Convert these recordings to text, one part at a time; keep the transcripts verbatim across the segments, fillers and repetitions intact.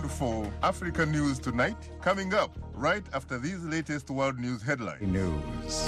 tuned for Africa News Tonight, coming up right after these latest world news headlines. News.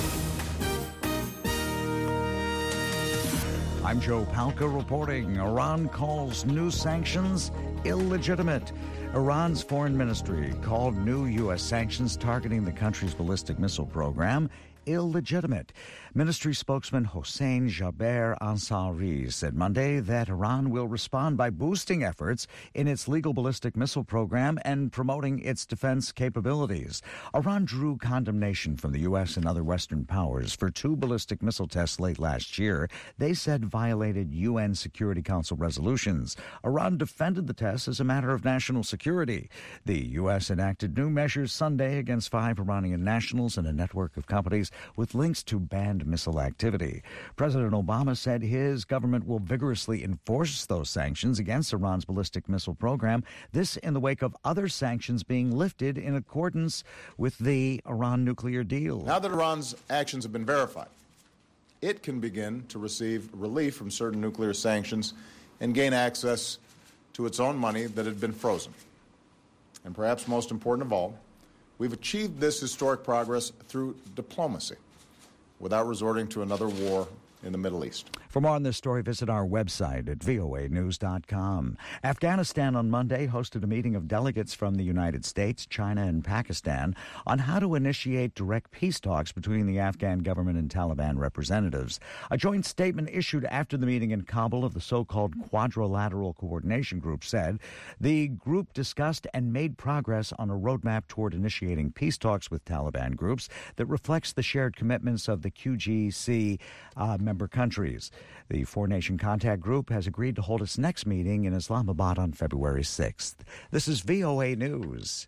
I'm Joe Palca reporting. Iran calls new sanctions illegitimate. Iran's foreign ministry called new U S sanctions targeting the country's ballistic missile program illegitimate. Ministry spokesman Hossein Jaber Ansari said Monday that Iran will respond by boosting efforts in its legal ballistic missile program and promoting its defense capabilities. Iran drew condemnation from the U S and other Western powers for two ballistic missile tests late last year they said violated U N Security Council resolutions. Iran defended the tests as a matter of national security. The U S enacted new measures Sunday against five Iranian nationals and a network of companies with links to banned missile activity. President Obama said his government will vigorously enforce those sanctions against Iran's ballistic missile program, this in the wake of other sanctions being lifted in accordance with the Iran nuclear deal. Now that Iran's actions have been verified, it can begin to receive relief from certain nuclear sanctions and gain access to its own money that had been frozen. And perhaps most important of all, we've achieved this historic progress through diplomacy without resorting to another war in the Middle East. For more on this story, visit our website at V O A news dot com. Afghanistan on Monday hosted a meeting of delegates from the United States, China, and Pakistan on how to initiate direct peace talks between the Afghan government and Taliban representatives. A joint statement issued after the meeting in Kabul of the so-called Quadrilateral Coordination Group said the group discussed and made progress on a roadmap toward initiating peace talks with Taliban groups that reflects the shared commitments of the Q G C uh, member countries. The four-nation contact group has agreed to hold its next meeting in Islamabad on February sixth. This is V O A News.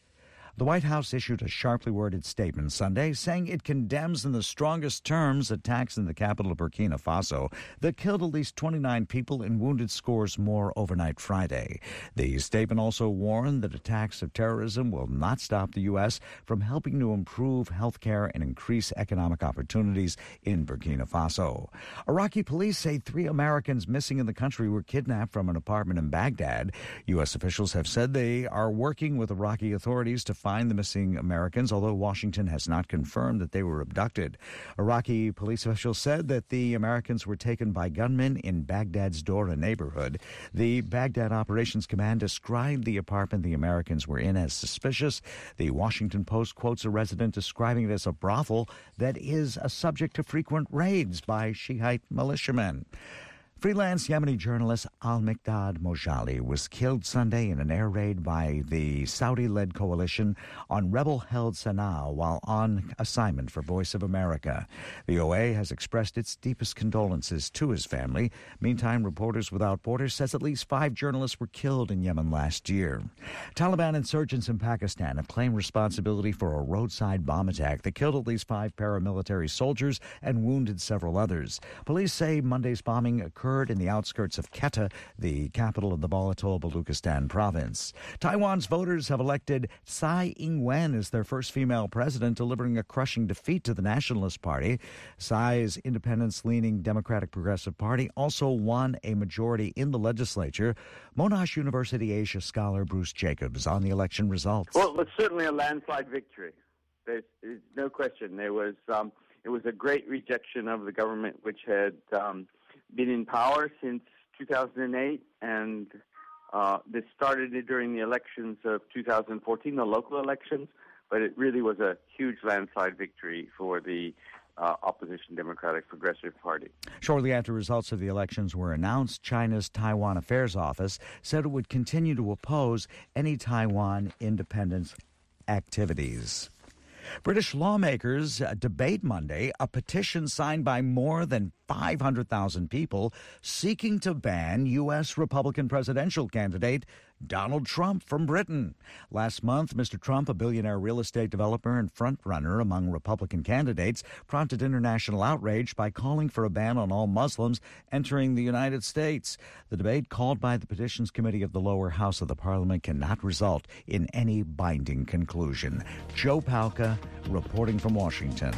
The White House issued a sharply worded statement Sunday saying it condemns in the strongest terms attacks in the capital of Burkina Faso that killed at least twenty-nine people and wounded scores more overnight Friday. The statement also warned that attacks of terrorism will not stop the U S from helping to improve health care and increase economic opportunities in Burkina Faso. Iraqi police say three Americans missing in the country were kidnapped from an apartment in Baghdad. U S officials have said they are working with Iraqi authorities to find the missing Americans, although Washington has not confirmed that they were abducted. Iraqi police officials said that the Americans were taken by gunmen in Baghdad's Dora neighborhood. The Baghdad Operations Command described the apartment the Americans were in as suspicious. The Washington Post quotes a resident describing it as a brothel that is a subject to frequent raids by Shiite militiamen. Freelance Yemeni journalist Al-Miqdad Mojali was killed Sunday in an air raid by the Saudi-led coalition on rebel-held Sana'a while on assignment for Voice of America. The O A has expressed its deepest condolences to his family. Meantime, Reporters Without Borders says at least five journalists were killed in Yemen last year. Taliban insurgents in Pakistan have claimed responsibility for a roadside bomb attack that killed at least five paramilitary soldiers and wounded several others. Police say Monday's bombing occurred in the outskirts of Quetta, the capital of the volatile Baluchistan province. Taiwan's voters have elected Tsai Ing-wen as their first female president, delivering a crushing defeat to the Nationalist Party. Tsai's independence-leaning Democratic Progressive Party also won a majority in the legislature. Monash University Asia scholar Bruce Jacobs on the election results. Well, it was certainly a landslide victory. There's, there's no question. There was um, it was a great rejection of the government, which had um, been in power since two thousand eight, and uh, this started during the elections of two thousand fourteen, the local elections, but it really was a huge landslide victory for the uh, opposition Democratic Progressive Party. Shortly after results of the elections were announced, China's Taiwan Affairs Office said it would continue to oppose any Taiwan independence activities. British lawmakers debate Monday a petition signed by more than five hundred thousand people seeking to ban U S Republican presidential candidate Donald Trump from Britain. Last month, Mister Trump, a billionaire real estate developer and frontrunner among Republican candidates, prompted international outrage by calling for a ban on all Muslims entering the United States. The debate, called by the Petitions Committee of the lower house of the Parliament, cannot result in any binding conclusion. Joe Palca, reporting from Washington.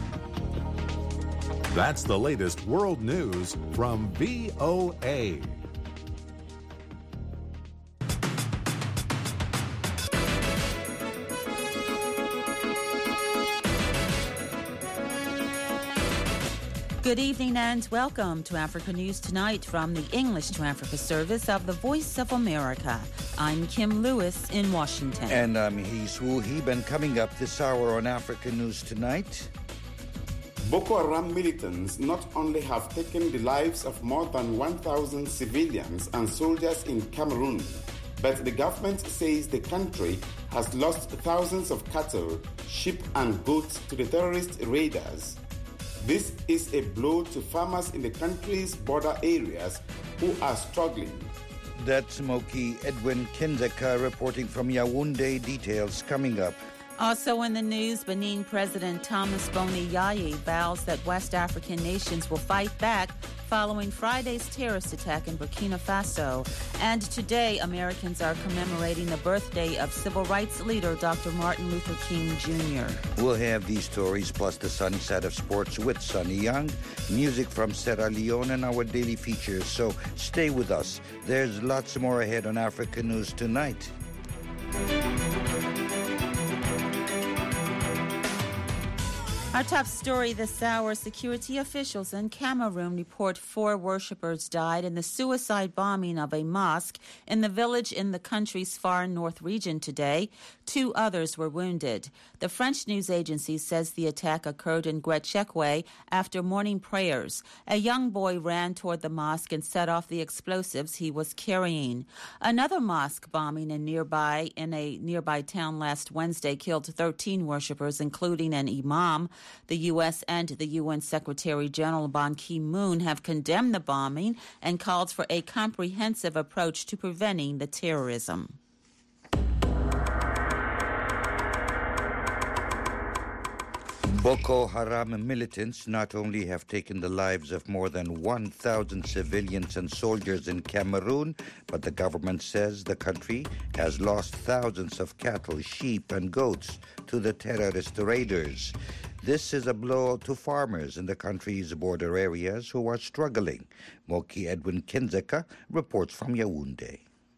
That's the latest world news from V O A. Good evening and welcome to Africa News Tonight from the English to Africa service of the Voice of America. I'm Kim Lewis in Washington. And I'm Hees Woo Heeb, and coming up this hour on Africa News Tonight. Boko Haram militants not only have taken the lives of more than one thousand civilians and soldiers in Cameroon, but the government says the country has lost thousands of cattle, sheep and goats to the terrorist raiders. This is a blow to farmers in the country's border areas who are struggling. That's Moki Edwin Kindzeka reporting from Yaoundé. Details coming up. Also in the news, Benin President Thomas Boni Yayi vows that West African nations will fight back following Friday's terrorist attack in Burkina Faso. And today, Americans are commemorating the birthday of civil rights leader Doctor Martin Luther King Junior We'll have these stories plus the sunny side of sports with Sonny Young, music from Sierra Leone, and our daily features. So stay with us. There's lots more ahead on Africa News Tonight. Our top story this hour, security officials in Cameroon report four worshippers died in the suicide bombing of a mosque in the village in the country's far north region today. Two others were wounded. The French news agency says the attack occurred in Guechekwe after morning prayers. A young boy ran toward the mosque and set off the explosives he was carrying. Another mosque bombing in nearby in a nearby town last Wednesday killed thirteen worshippers, including an imam. The U S and the U N Secretary General Ban Ki-moon have condemned the bombing and called for a comprehensive approach to preventing the terrorism. Boko Haram militants not only have taken the lives of more than one thousand civilians and soldiers in Cameroon, but the government says the country has lost thousands of cattle, sheep, and goats to the terrorist raiders. This is a blow to farmers in the country's border areas who are struggling. Moki Edwin Kindzeka reports from Yaoundé.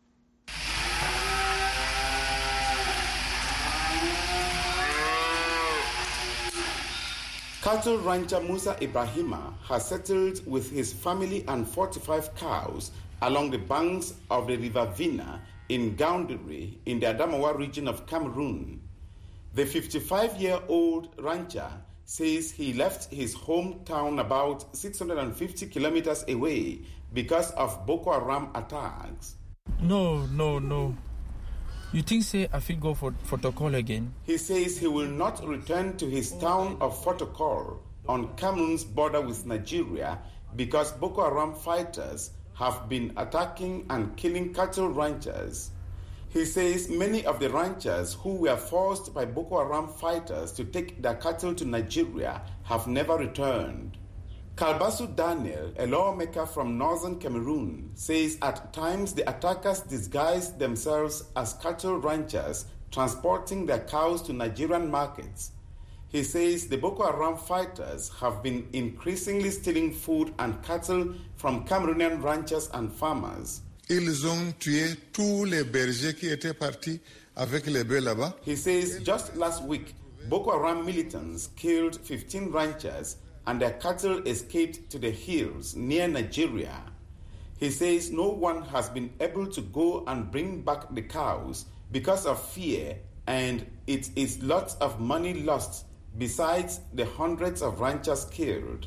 Cattle rancher Musa Ibrahima has settled with his family and forty-five cows along the banks of the River Vina in Gaoundéré in the Adamawa region of Cameroon. The fifty-five-year-old rancher says he left his hometown about six hundred fifty kilometers away because of Boko Haram attacks. No, no, no. You think, say, I fit go for Fotokol again? He says he will not return to his town of Fotokol on Cameroon's border with Nigeria because Boko Haram fighters have been attacking and killing cattle ranchers. He says many of the ranchers who were forced by Boko Haram fighters to take their cattle to Nigeria have never returned. Kalbasu Daniel, a lawmaker from northern Cameroon, says at times the attackers disguise themselves as cattle ranchers transporting their cows to Nigerian markets. He says the Boko Haram fighters have been increasingly stealing food and cattle from Cameroonian ranchers and farmers. Ils ont tué tous les bergers qui étaient partis avec les bœufs là-bas. He says just last week, Boko Haram militants killed fifteen ranchers and their cattle escaped to the hills near Nigeria. He says no one has been able to go and bring back the cows because of fear, and it is lots of money lost besides the hundreds of ranchers killed.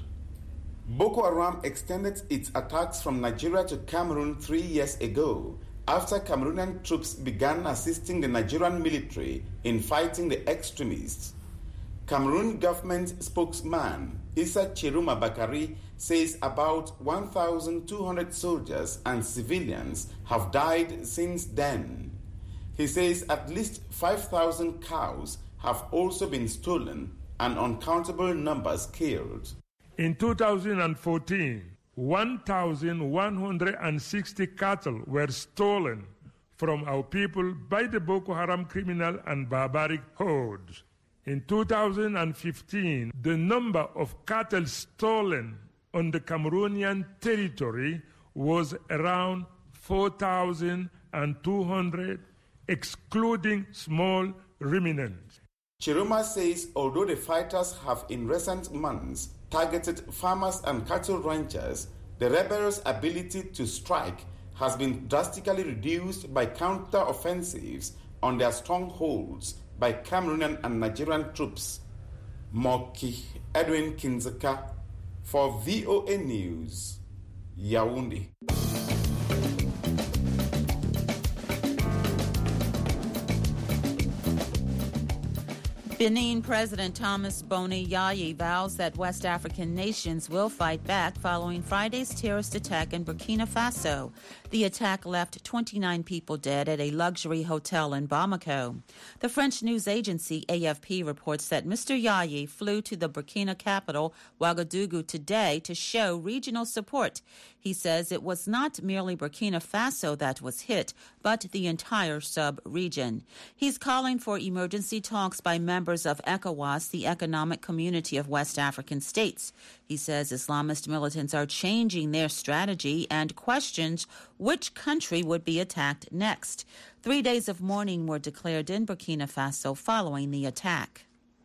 Boko Haram extended its attacks from Nigeria to Cameroon three years ago after Cameroonian troops began assisting the Nigerian military in fighting the extremists. Cameroon government spokesman Issa Chiruma Bakari says about one thousand two hundred soldiers and civilians have died since then. He says at least five thousand cows have also been stolen and uncountable numbers killed. In two thousand fourteen, one thousand one hundred sixty cattle were stolen from our people by the Boko Haram criminal and barbaric hordes. In two thousand fifteen, the number of cattle stolen on the Cameroonian territory was around four thousand two hundred, excluding small ruminants. Chiruma says although the fighters have in recent months targeted farmers and cattle ranchers, the rebels' ability to strike has been drastically reduced by counter-offensives on their strongholds by Cameroonian and Nigerian troops. Moki Edwin Kinzeka for V O A News, Yaoundé. Benin President Thomas Boni Yayi vows that West African nations will fight back following Friday's terrorist attack in Burkina Faso. The attack left twenty-nine people dead at a luxury hotel in Bamako. The French news agency A F P reports that Mister Yayi flew to the Burkina capital, Ouagadougou, today to show regional support. He says it was not merely Burkina Faso that was hit, but the entire sub-region. He's calling for emergency talks by members of ECOWAS, the Economic Community of West African States. He says Islamist militants are changing their strategy and questions which country would be attacked next. Three days of mourning were declared in Burkina Faso following the attack.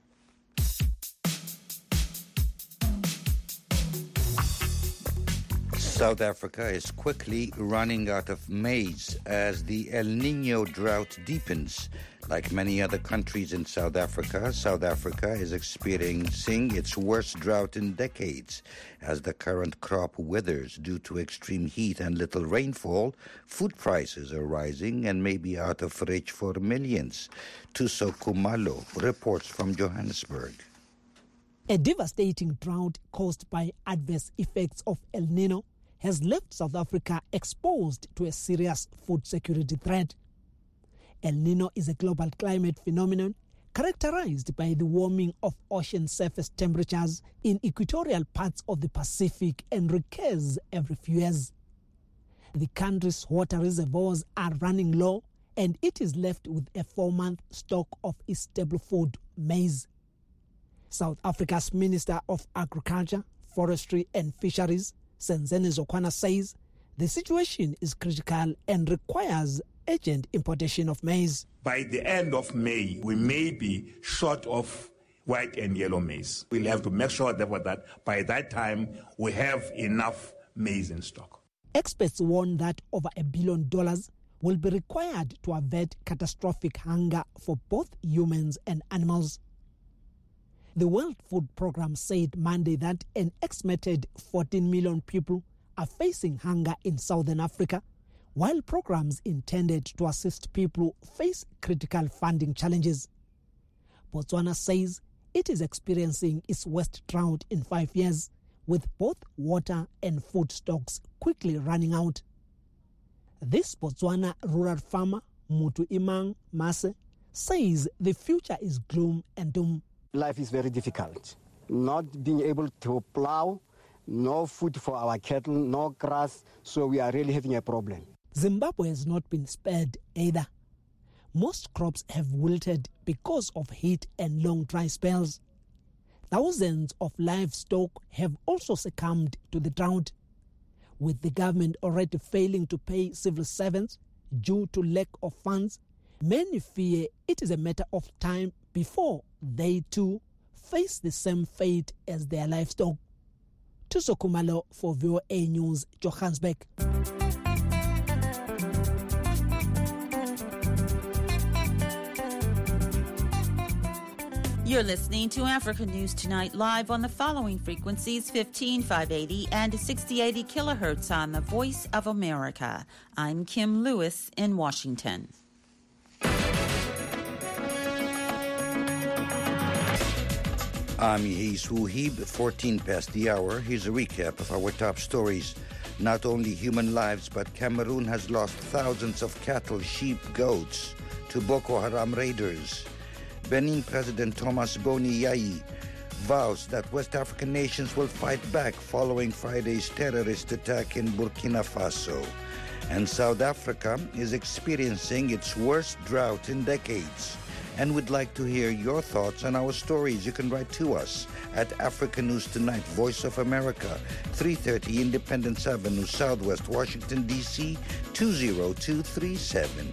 South Africa is quickly running out of maize as the El Niño drought deepens. Like many other countries in South Africa, South Africa is experiencing its worst drought in decades. As the current crop withers due to extreme heat and little rainfall, food prices are rising and may be out of reach for millions. Tuso Kumalo reports from Johannesburg. A devastating drought caused by adverse effects of El Niño has left South Africa exposed to a serious food security threat. El Niño is a global climate phenomenon characterized by the warming of ocean surface temperatures in equatorial parts of the Pacific and recurs every few years. The country's water reservoirs are running low, and it is left with a four-month stock of its staple food, maize. South Africa's Minister of Agriculture, Forestry and Fisheries, Senzene Zokwana, says the situation is critical and requires urgent importation of maize. By the end of May, we may be short of white and yellow maize. We'll have to make sure that, that by that time we have enough maize in stock. Experts warn that over a billion dollars will be required to avert catastrophic hunger for both humans and animals. The World Food Programme said Monday that an estimated fourteen million people are facing hunger in southern Africa, while programs intended to assist people face critical funding challenges. Botswana says it is experiencing its worst drought in five years, with both water and food stocks quickly running out. This Botswana rural farmer, Mutu Imang Mase, says the future is gloom and doom. Life is very difficult. Not being able to plow, no food for our cattle, no grass, so we are really having a problem. Zimbabwe has not been spared either. Most crops have wilted because of heat and long dry spells. Thousands of livestock have also succumbed to the drought. With the government already failing to pay civil servants due to lack of funds, many fear it is a matter of time before they too face the same fate as their livestock. Tuso Kumalo for V O A News, Johannesburg. You're listening to Africa News Tonight live on the following frequencies: fifteen five eighty and sixty eighty kilohertz on the Voice of America. I'm Kim Lewis in Washington. I'm Yehis Wuhib, fourteen past the hour. Here's a recap of our top stories. Not only human lives, but Cameroon has lost thousands of cattle, sheep, goats to Boko Haram raiders. Benin President Thomas Boni Yayi vows that West African nations will fight back following Friday's terrorist attack in Burkina Faso. And South Africa is experiencing its worst drought in decades. And we'd like to hear your thoughts on our stories. You can write to us at Africa News Tonight, Voice of America, three thirty Independence Avenue, Southwest Washington, D C, two zero two three seven.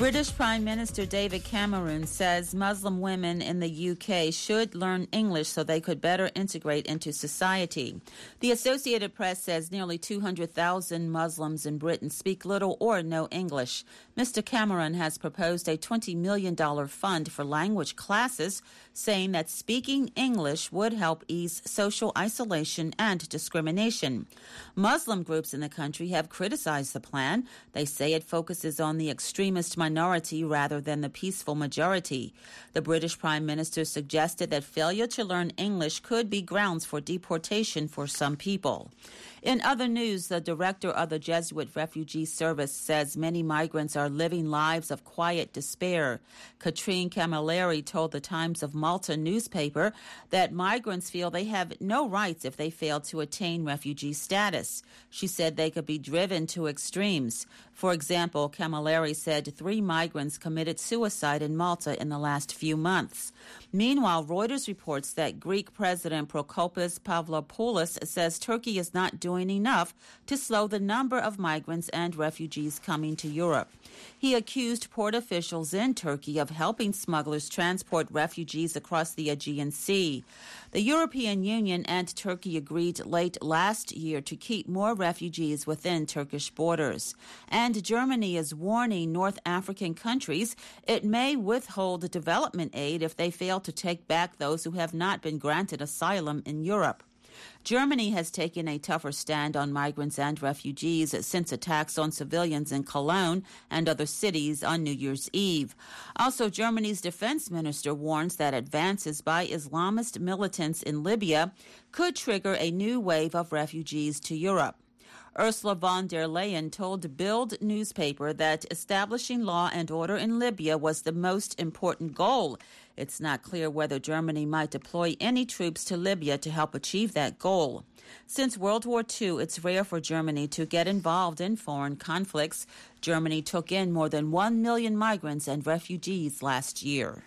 British Prime Minister David Cameron says Muslim women in the U K should learn English so they could better integrate into society. The Associated Press says nearly two hundred thousand Muslims in Britain speak little or no English. Mister Cameron has proposed a twenty million dollars fund for language classes, saying that speaking English would help ease social isolation and discrimination. Muslim groups in the country have criticized the plan. They say it focuses on the extremist minority rather than the peaceful majority. The British Prime Minister suggested that failure to learn English could be grounds for deportation for some people. In other news, the director of the Jesuit Refugee Service says many migrants are living lives of quiet despair. Katrine Camilleri told the Times of Malta newspaper that migrants feel they have no rights if they fail to attain refugee status. She said they could be driven to extremes. For example, Camilleri said three migrants committed suicide in Malta in the last few months. Meanwhile, Reuters reports that Greek President Prokopis Pavlopoulos says Turkey is not doing enough to slow the number of migrants and refugees coming to Europe. He accused port officials in Turkey of helping smugglers transport refugees across the Aegean Sea. The European Union and Turkey agreed late last year to keep more refugees within Turkish borders. And Germany is warning North African countries it may withhold development aid if they fail to take back those who have not been granted asylum in Europe. Germany has taken a tougher stand on migrants and refugees since attacks on civilians in Cologne and other cities on New Year's Eve. Also, Germany's defense minister warns that advances by Islamist militants in Libya could trigger a new wave of refugees to Europe. Ursula von der Leyen told Bild newspaper that establishing law and order in Libya was the most important goal. It's not clear whether Germany might deploy any troops to Libya to help achieve that goal. Since World War Two, it's rare for Germany to get involved in foreign conflicts. Germany took in more than one million migrants and refugees last year.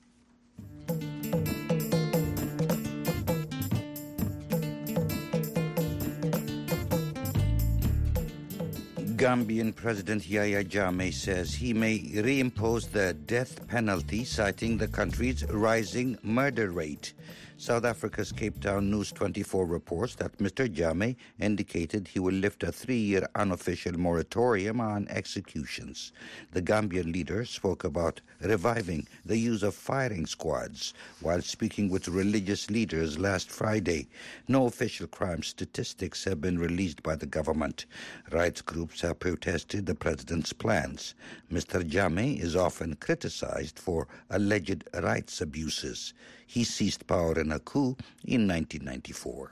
Gambian President Yahya Jammeh says he may reimpose the death penalty, citing the country's rising murder rate. South Africa's Cape Town News twenty-four reports that Mister Jammeh indicated he will lift a three-year unofficial moratorium on executions. The Gambian leader spoke about reviving the use of firing squads while speaking with religious leaders last Friday. No official crime statistics have been released by the government. Rights groups have protested the president's plans. Mister Jammeh is often criticized for alleged rights abuses. He seized power in a coup in nineteen ninety-four.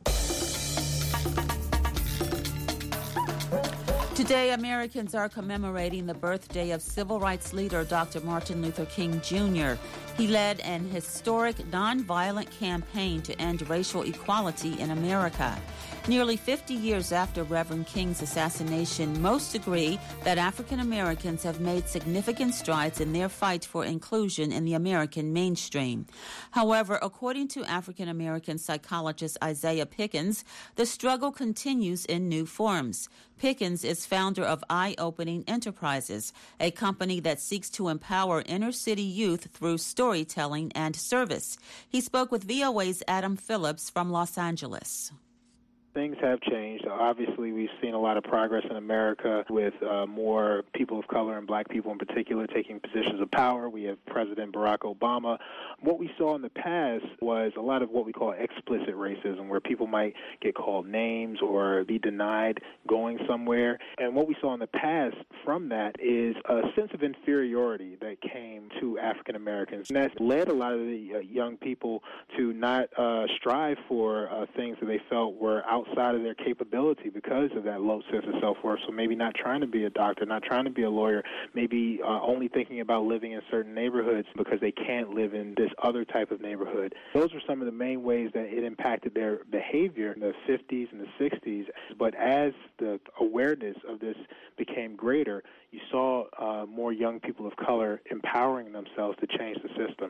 Today, Americans are commemorating the birthday of civil rights leader Doctor Martin Luther King Junior He led an historic nonviolent campaign to end racial equality in America. Nearly fifty years after Reverend King's assassination, most agree that African Americans have made significant strides in their fight for inclusion in the American mainstream. However, according to African American psychologist Isaiah Pickens, the struggle continues in new forms. Pickens is founder of Eye Opening Enterprises, a company that seeks to empower inner-city youth through storytelling and service. He spoke with V O A's Adam Phillips from Los Angeles. Things have changed. Obviously, we've seen a lot of progress in America with uh, more people of color and black people in particular taking positions of power. We have President Barack Obama. What we saw in the past was a lot of what we call explicit racism, where people might get called names or be denied going somewhere. And what we saw in the past from that is a sense of inferiority that came to African Americans. And that led a lot of the uh, young people to not uh, strive for uh, things that they felt were out outside of their capability because of that low sense of self-worth. So maybe not trying to be a doctor, not trying to be a lawyer, maybe uh, only thinking about living in certain neighborhoods because they can't live in this other type of neighborhood. Those were some of the main ways that it impacted their behavior in the fifties and the sixties. But as the awareness of this became greater, you saw uh, more young people of color empowering themselves to change the system.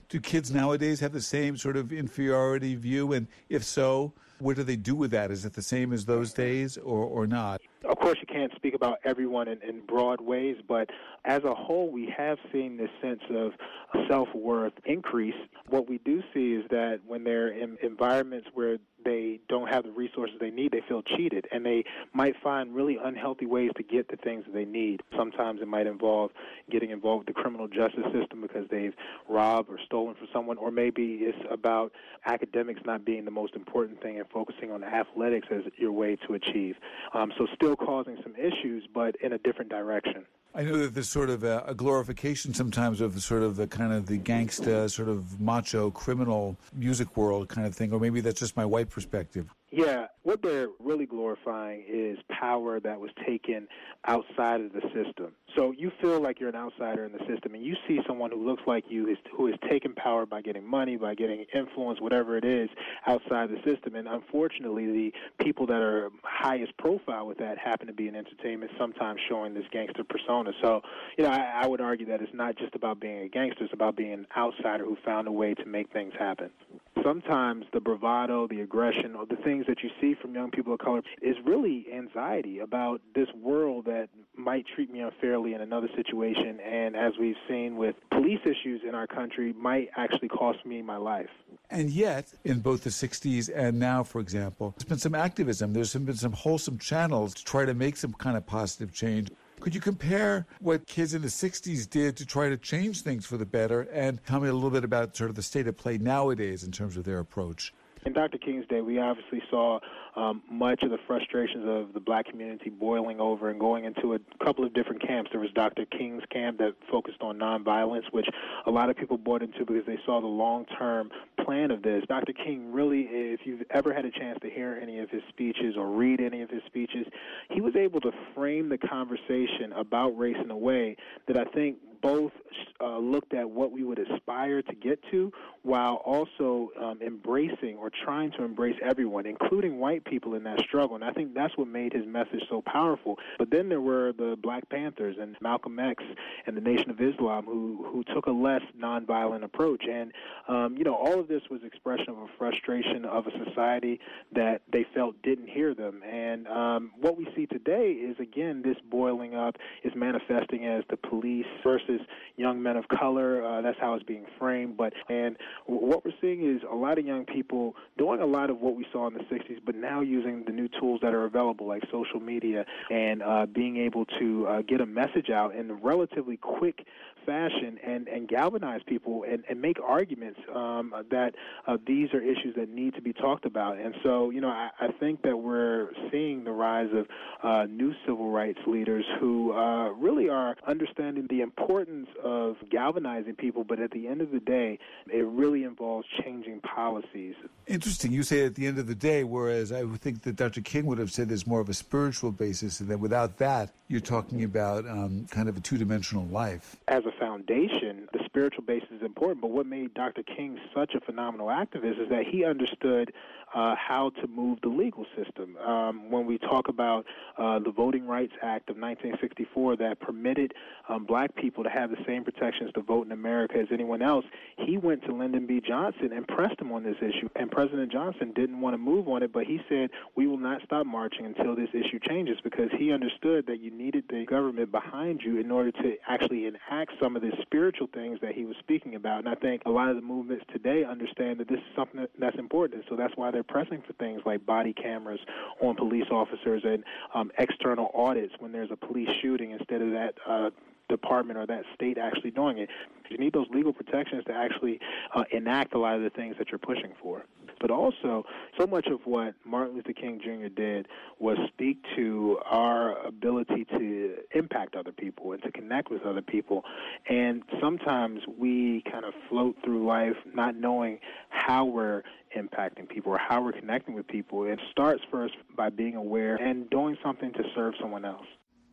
Do kids nowadays have the same sort of inferiority view? And if so, what do they do with that? Is it the same as those days or, or not? Of course, you can't speak about everyone in, in broad ways, but as a whole, we have seen this sense of self-worth increase. What we do see is that when they're in environments where they don't have the resources they need, they feel cheated, and they might find really unhealthy ways to get the things that they need. Sometimes it might involve getting involved with the criminal justice system because they've robbed or stolen from someone, or maybe it's about academics not being the most important thing and focusing on athletics as your way to achieve. Um, so still causing some issues, but in a different direction. I know that there's sort of a, a glorification sometimes of sort of the kind of the gangsta, sort of macho criminal music world kind of thing, or maybe that's just my white perspective. Yeah, what they're really glorifying is power that was taken outside of the system. So you feel like you're an outsider in the system, and you see someone who looks like you is, who is taken power by getting money, by getting influence, whatever it is, outside the system. And unfortunately, the people that are highest profile with that happen to be in entertainment, sometimes showing this gangster persona. So, you know, I, I would argue that it's not just about being a gangster, it's about being an outsider who found a way to make things happen. Sometimes the bravado, the aggression, or the things that you see from young people of color is really anxiety about this world that might treat me unfairly in another situation, and as we've seen with police issues in our country, might actually cost me my life. And yet, in both the sixties and now, for example, there's been some activism. There's been some wholesome channels to try to make some kind of positive change. Could you compare what kids in the sixties did to try to change things for the better, and tell me a little bit about sort of the state of play nowadays in terms of their approach? In Doctor King's day, we obviously saw um, much of the frustrations of the black community boiling over and going into a couple of different camps. There was Doctor King's camp that focused on nonviolence, which a lot of people bought into because they saw the long-term plan of this. Doctor King really, if you've ever had a chance to hear any of his speeches or read any of his speeches, he was able to frame the conversation about race in a way that I think both uh, looked at what we would aspire to get to while also um, embracing or trying to embrace everyone, including white people in that struggle. And I think that's what made his message so powerful. But then there were the Black Panthers and Malcolm X and the Nation of Islam who, who took a less nonviolent approach. And, um, you know, all of this was expression of a frustration of a society that they felt didn't hear them. And um, what we see today is, again, this boiling up is manifesting as the police versus young men of color. Uh, that's how it's being framed. But and what we're seeing is a lot of young people doing a lot of what we saw in the sixties, but now using the new tools that are available, like social media, and uh, being able to uh, get a message out in a relatively quick fashion and, and galvanize people and, and make arguments um, that uh, these are issues that need to be talked about. And so, you know, I, I think that we're seeing the rise of uh, new civil rights leaders who uh, really are understanding the importance of galvanizing people, but at the end of the day, it really involves changing policies. Interesting. You say at the end of the day, whereas I would think that Doctor King would have said there's more of a spiritual basis, and that without that, you're talking about um, kind of a two-dimensional life. As a foundation, the spiritual basis is important, but what made Doctor King such a phenomenal activist is that he understood uh, how to move the legal system. Um, when we talk about uh, the Voting Rights Act of nineteen sixty-four that permitted um, black people to have the same protections to vote in America as anyone else, he went to Lyndon B. Johnson and pressed him on this issue. And President Johnson didn't want to move on it, but he said, we will not stop marching until this issue changes, because he understood that you needed the government behind you in order to actually enact some of the spiritual things that he was speaking about. And I think a lot of the movements today understand that this is something that's important, so that's why they're pressing for things like body cameras on police officers and um, external audits when there's a police shooting instead of that uh, department or that state actually doing it. You need those legal protections to actually uh, enact a lot of the things that you're pushing for. But also, so much of what Martin Luther King Junior did was speak to our ability to impact other people and to connect with other people. And sometimes we kind of float through life not knowing how we're impacting people or how we're connecting with people. It starts first by being aware and doing something to serve someone else.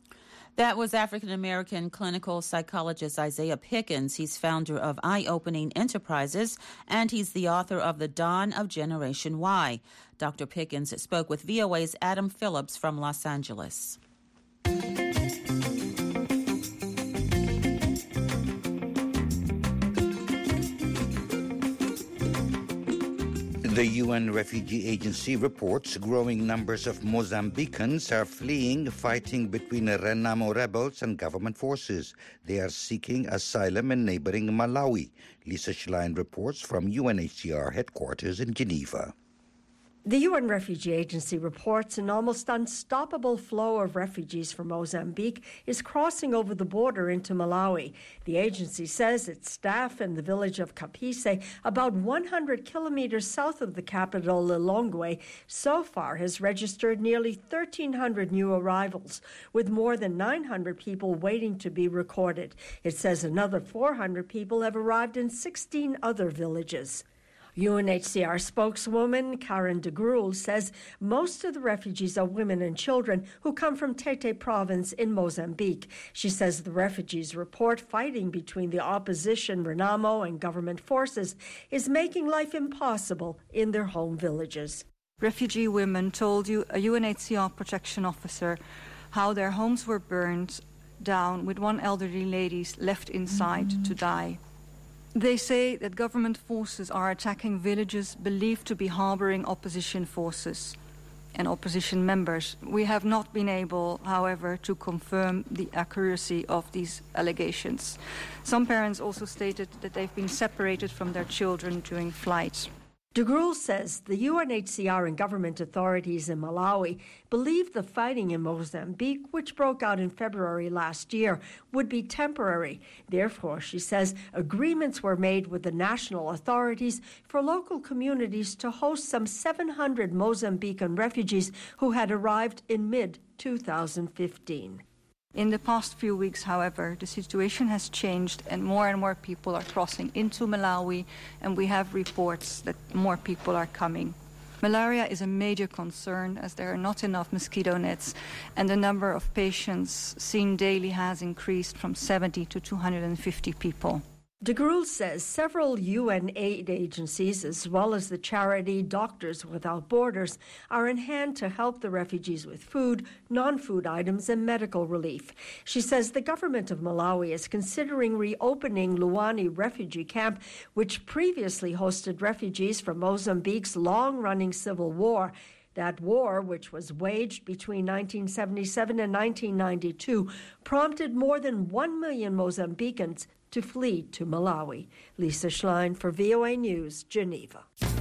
That was African-American clinical psychologist Isaiah Pickens. He's founder of Eye Opening Enterprises, and he's the author of The Dawn of Generation Y. Doctor Pickens spoke with V O A's Adam Phillips from Los Angeles. The U N Refugee Agency reports growing numbers of Mozambicans are fleeing, fighting between Renamo rebels and government forces. They are seeking asylum in neighboring Malawi. Lisa Schlein reports from U N H C R headquarters in Geneva. The U N Refugee Agency reports an almost unstoppable flow of refugees from Mozambique is crossing over the border into Malawi. The agency says its staff in the village of Kapise, about one hundred kilometers south of the capital, Lilongwe, so far has registered nearly thirteen hundred new arrivals, with more than nine hundred people waiting to be recorded. It says another four hundred people have arrived in sixteen other villages. U N H C R spokeswoman Karen de Gruel says most of the refugees are women and children who come from Tete province in Mozambique. She says the refugees report fighting between the opposition Renamo and government forces is making life impossible in their home villages. Refugee women told you a U N H C R protection officer how their homes were burned down with one elderly lady left inside mm-hmm. to die. They say that government forces are attacking villages believed to be harboring opposition forces and opposition members. We have not been able, however, to confirm the accuracy of these allegations. Some parents also stated that they've been separated from their children during flight. De Gruel says the U N H C R and government authorities in Malawi believe the fighting in Mozambique, which broke out in February last year, would be temporary. Therefore, she says, agreements were made with the national authorities for local communities to host some seven hundred Mozambican refugees who had arrived in mid twenty fifteen. In the past few weeks, however, the situation has changed and more and more people are crossing into Malawi, and we have reports that more people are coming. Malaria is a major concern as there are not enough mosquito nets, and the number of patients seen daily has increased from seventy to two hundred fifty people. De Gruel says several U N aid agencies, as well as the charity Doctors Without Borders, are in hand to help the refugees with food, non-food items, and medical relief. She says the government of Malawi is considering reopening Luwani refugee camp, which previously hosted refugees from Mozambique's long-running civil war. That war, which was waged between nineteen seventy-seven and nineteen ninety-two, prompted more than one million Mozambicans to flee to Malawi. Lisa Schlein for V O A News, Geneva.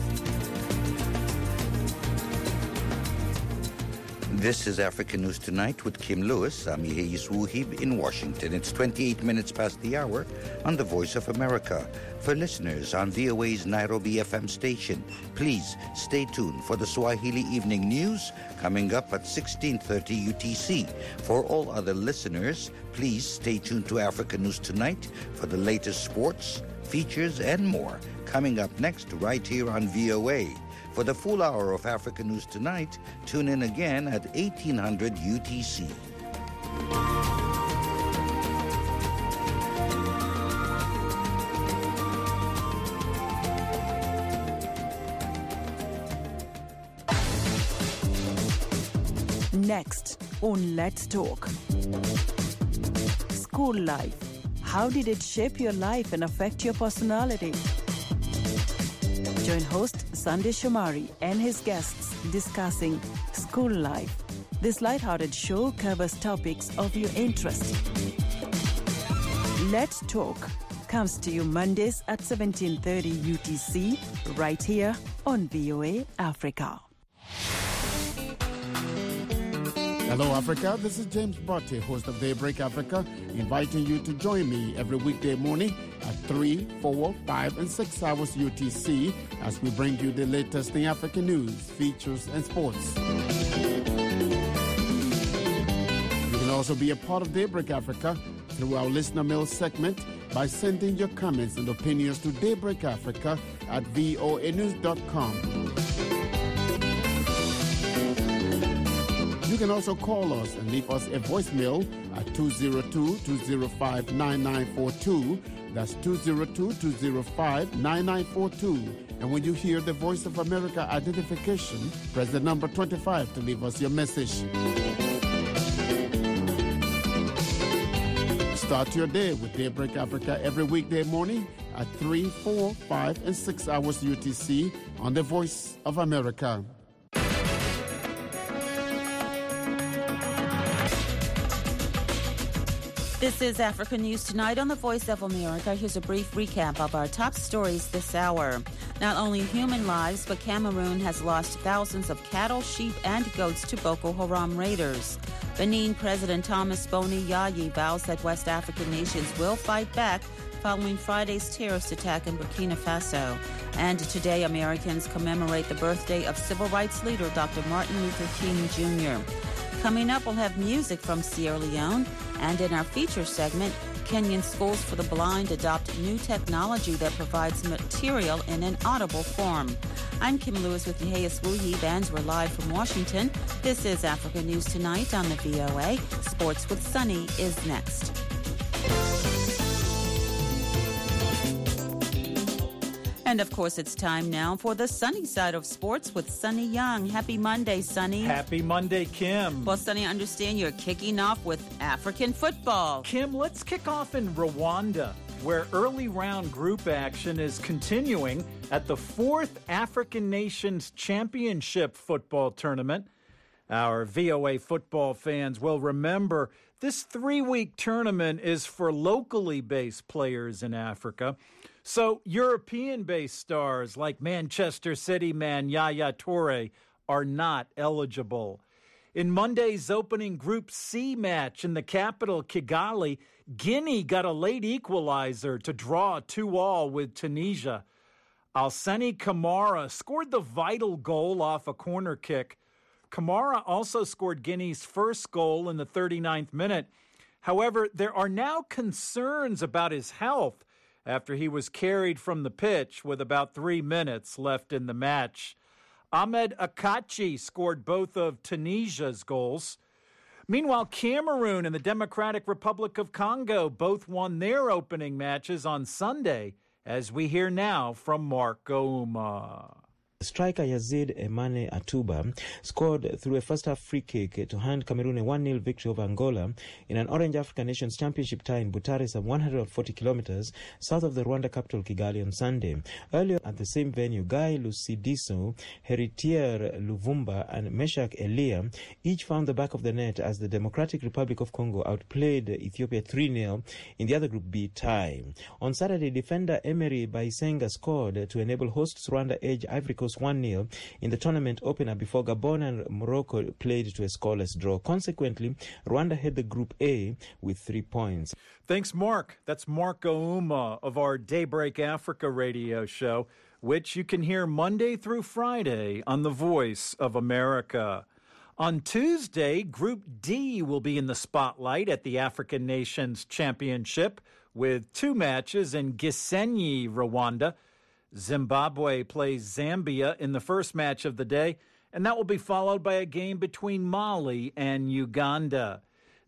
This is Africa News Tonight with Kim Lewis. I'm Yehis Wuhib in Washington. It's twenty-eight minutes past the hour on the Voice of America. For listeners on V O A's Nairobi F M station, please stay tuned for the Swahili Evening News coming up at sixteen thirty U T C. For all other listeners, please stay tuned to Africa News Tonight for the latest sports, features, and more coming up next right here on V O A. For the full hour of Africa News Tonight, tune in again at eighteen hundred U T C. Next on Let's Talk. School life. How did it shape your life and affect your personality? Join host Sandy Shomari and his guests discussing school life. This lighthearted show covers topics of your interest. Let's Talk comes to you Mondays at seventeen thirty U T C, right here on V O A Africa. Hello, Africa. This is James Botte, host of Daybreak Africa, inviting you to join me every weekday morning at three, four, five, and six hours U T C as we bring you the latest in African news, features, and sports. You can also be a part of Daybreak Africa through our listener mail segment by sending your comments and opinions to Daybreak Africa at voa news dot com. You can also call us and leave us a voicemail at two oh two, two oh five, nine nine four two. That's two oh two, two oh five, nine nine four two. And when you hear the Voice of America identification, press the number twenty-five to leave us your message. Start your day with Daybreak Africa every weekday morning at three, four, five, and six hours U T C on the Voice of America. This is Africa News Tonight on the Voice of America. Here's a brief recap of our top stories this hour. Not only human lives, but Cameroon has lost thousands of cattle, sheep, and goats to Boko Haram raiders. Benin President Thomas Boni Yayi vows that West African nations will fight back following Friday's terrorist attack in Burkina Faso. And today, Americans commemorate the birthday of civil rights leader Doctor Martin Luther King Junior Coming up, we'll have music from Sierra Leone. And in our feature segment, Kenyan schools for the blind adopt new technology that provides material in an audible form. I'm Kim Lewis with Yeheis Wuyi. Bands were live from Washington. This is Africa News Tonight on the V O A. Sports with Sunny is next. And of course, it's time now for the sunny side of sports with Sunny Young. Happy Monday, Sunny. Happy Monday, Kim. Well, Sunny, I understand you're kicking off with African football. Kim, let's kick off in Rwanda, where early round group action is continuing at the fourth African Nations Championship football tournament. Our V O A football fans will remember this three-week tournament is for locally based players in Africa. So European-based stars like Manchester City man Yaya Toure are not eligible. In Monday's opening Group C match in the capital, Kigali, Guinea got a late equalizer to draw two all with Tunisia. Alseni Kamara scored the vital goal off a corner kick. Kamara also scored Guinea's first goal in the thirty-ninth minute. However, there are now concerns about his health after he was carried from the pitch with about three minutes left in the match. Ahmed Akachi scored both of Tunisia's goals. Meanwhile, Cameroon and the Democratic Republic of Congo both won their opening matches on Sunday, as we hear now from Mark Gouma. Striker Yazid Emane Atuba scored through a first-half free kick to hand Cameroon a one nil victory over Angola in an Orange African Nations Championship tie in Butare, some one hundred forty kilometers south of the Rwanda capital Kigali on Sunday. Earlier at the same venue, Guy Lucidiso, Heritier Luvumba and Meshak Elia each found the back of the net as the Democratic Republic of Congo outplayed Ethiopia three nil in the other Group B tie. On Saturday, defender Emery Baisenga scored to enable hosts Rwanda edge Ivory Coast one nil in the tournament opener before Gabon and Morocco played to a scoreless draw. Consequently, Rwanda had the Group A with three points. Thanks, Mark. That's Mark Gouma of our Daybreak Africa radio show, which you can hear Monday through Friday on the Voice of America. On Tuesday, Group D will be in the spotlight at the African Nations Championship with two matches in Gisenyi, Rwanda. Zimbabwe plays Zambia in the first match of the day, and that will be followed by a game between Mali and Uganda.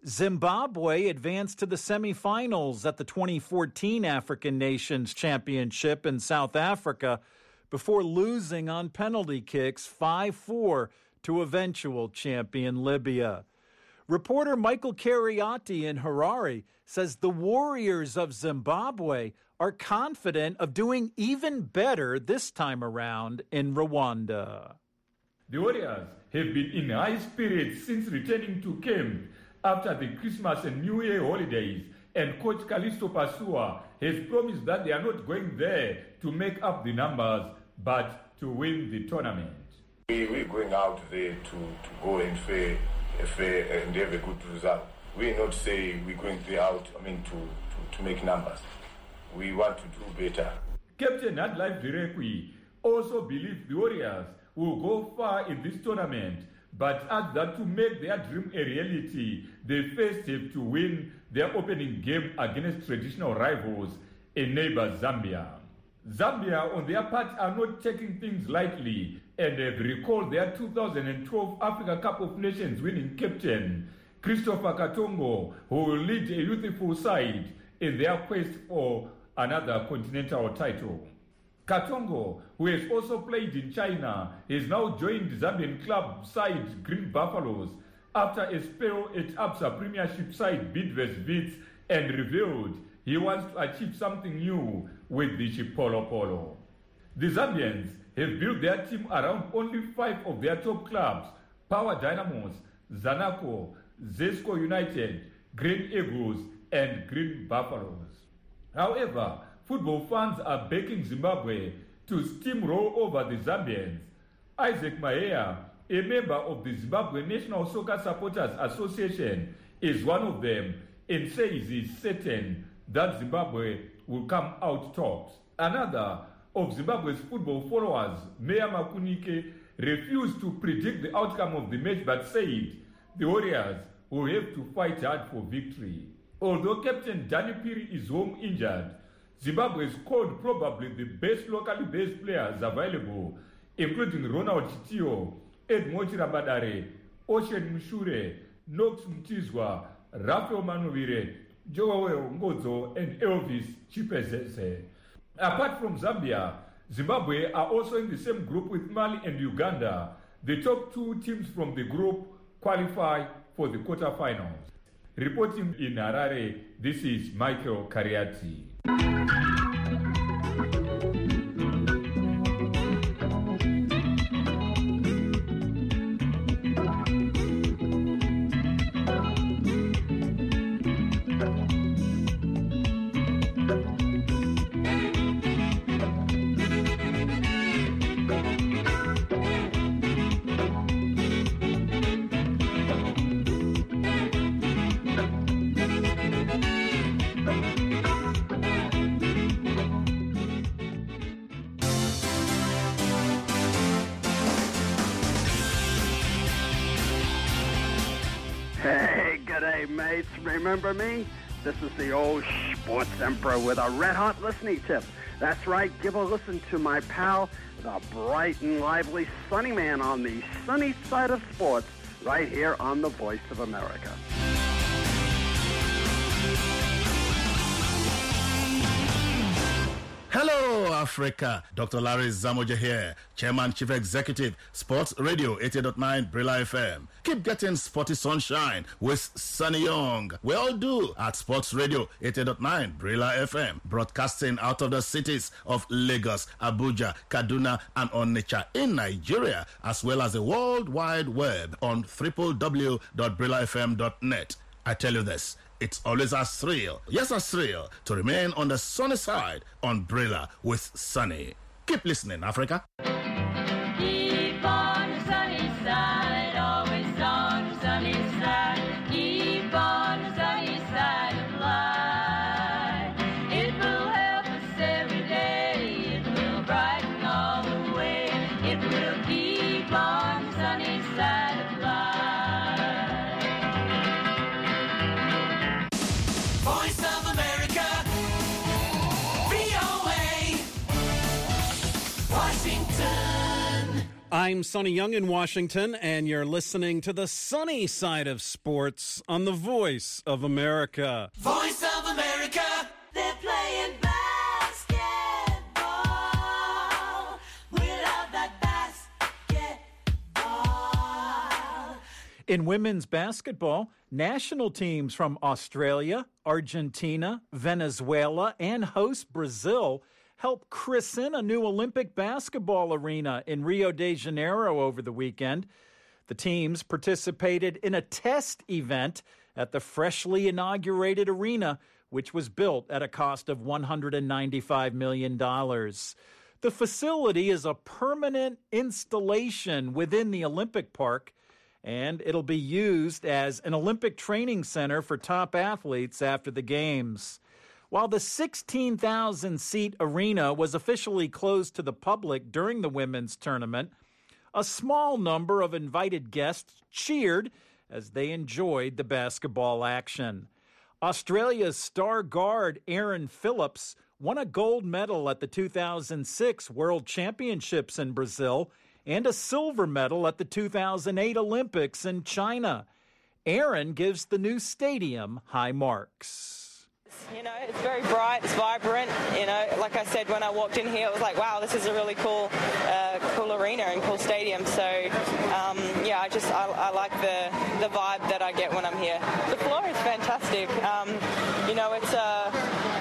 Zimbabwe advanced to the semifinals at the twenty fourteen African Nations Championship in South Africa before losing on penalty kicks five four to eventual champion Libya. Reporter Michael Carriati in Harare says the Warriors of Zimbabwe are confident of doing even better this time around in Rwanda. The Warriors have been in high spirits since returning to camp after the Christmas and New Year holidays, and coach Callisto Pasua has promised that they are not going there to make up the numbers, but to win the tournament. We, we're going out there to, to go and fare, fare and have a good result. We're not saying we're going there out, I mean, to, to, to make numbers. We want to do better. Captain Adlife Virekwi also believes the Warriors will go far in this tournament, but adds that to make their dream a reality, they first have to win their opening game against traditional rivals, a neighbor Zambia. Zambia, on their part, are not taking things lightly and have recalled their two thousand twelve Africa Cup of Nations winning captain, Christopher Katongo, who will lead a youthful side in their quest for another continental title. Katongo, who has also played in China, has now joined Zambian club side Green Buffaloes after a spell at Absa Premiership side Bidvest Wits and revealed he wants to achieve something new with the Chipolo Polo. The Zambians have built their team around only five of their top clubs: Power Dynamos, Zanaco, Zesco United, Green Eagles, and Green Buffaloes. However, football fans are backing Zimbabwe to steamroll over the Zambians. Isaac Mahea, a member of the Zimbabwe National Soccer Supporters Association, is one of them and says he's certain that Zimbabwe will come out tops. Another of Zimbabwe's football followers, Meya Makunike, refused to predict the outcome of the match but said the Warriors will have to fight hard for victory. Although Captain Danny Piri is home injured, Zimbabwe has called probably the best locally based players available, including Ronald Chitio, Edmochi Rabadare, Ocean Mushure, Nox Mtizwa, Rafael Manovire, Joao Ngozo, and Elvis Chipezese. Apart from Zambia, Zimbabwe are also in the same group with Mali and Uganda. The top two teams from the group qualify for the quarterfinals. Reporting in Harare, this is Michael Kariati. Hey, g'day, mates. Remember me? This is the old sports emperor with a red-hot listening tip. That's right, give a listen to my pal, the bright and lively Sunny Man on the sunny side of sports, right here on the Voice of America. Hello, Africa. Doctor Larry Zamoja here, Chairman, Chief Executive, Sports Radio eighty point nine Brilla F M. Keep getting sporty sunshine with Sunny Young. We all do at Sports Radio eighty point nine Brilla F M, broadcasting out of the cities of Lagos, Abuja, Kaduna, and Onitsha in Nigeria, as well as the World Wide Web on w w w dot brilla f m dot net. I tell you this, it's always a thrill, yes a thrill, to remain on the sunny side on Brilla with Sunny. Keep listening, Africa. Keep on the sunny side, always on the sunny side. Keep on the sunny side of life. It will help us every day. It will brighten all the way. It will keep on the sunny side of life. Voice of America, V O A, Washington. I'm Sonny Young in Washington, and you're listening to the sunny side of sports on the Voice of America. Voice of America, They're playing basketball. We love that basketball. In women's basketball, national teams from Australia, Argentina, Venezuela, and host Brazil helped christen a new Olympic basketball arena in Rio de Janeiro over the weekend. The teams participated in a test event at the freshly inaugurated arena, which was built at a cost of one hundred ninety-five million dollars. The facility is a permanent installation within the Olympic Park, and it'll be used as an Olympic training center for top athletes after the Games. While the sixteen thousand seat arena was officially closed to the public during the women's tournament, a small number of invited guests cheered as they enjoyed the basketball action. Australia's star guard Aaron Phillips won a gold medal at the two thousand six World Championships in Brazil and a silver medal at the two thousand eight Olympics in China. Aaron gives the new stadium high marks. You know, it's very bright, it's vibrant. You know, like I said, when I walked in here, it was like, wow, this is a really cool, uh, cool arena and cool stadium. So, um, yeah, I just I, I like the the vibe that I get when I'm here. The floor is fantastic. Um, you know, it's uh,